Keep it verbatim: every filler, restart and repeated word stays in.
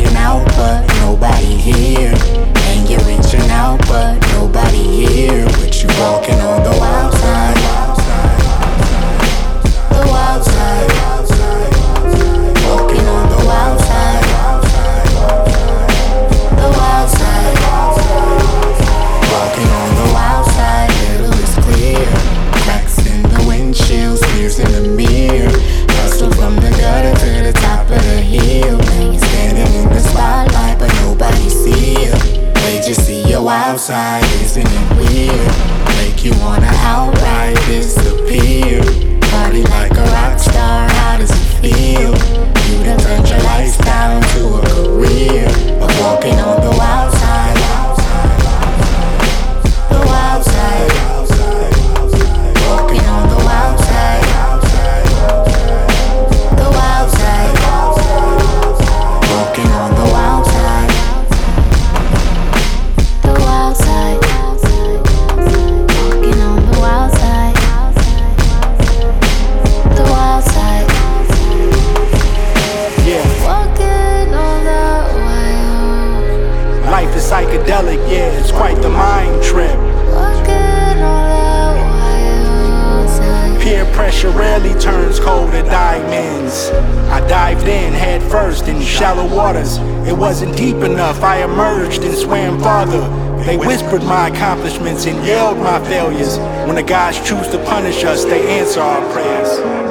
reaching out, but nobody here. And you're reaching out, but nobody here. But you walking on the wild side. The wild side. Walking on the wild side. The wild side. Walking on the wild side. Little is clear. Cracks in the windshield, smears in the mirror. Hustle from the gutter to the top of the hill. Now you're standing in the spotlight, but nobody see you. They just see your wild side, isn't it weird? Make you wanna outright disappear. Party like a rock star, how does it feel? You done turned your lifestyle into a career of walking on the wild side. The wild side. Walking on the wild side. The wild side. Walking on the wild side. The wild side. Walking on the wild side. The wild side. Yeah, Walking on the wild. life is psychedelic, yeah, it's quite the mind trip. Walking on the wild side. Peer pressure rarely turns cold to diamonds. I dived in head first in shallow waters. It wasn't deep enough, I emerged and swam farther. They whispered my accomplishments and yelled my failures. When the gods choose to punish us, they answer our prayers.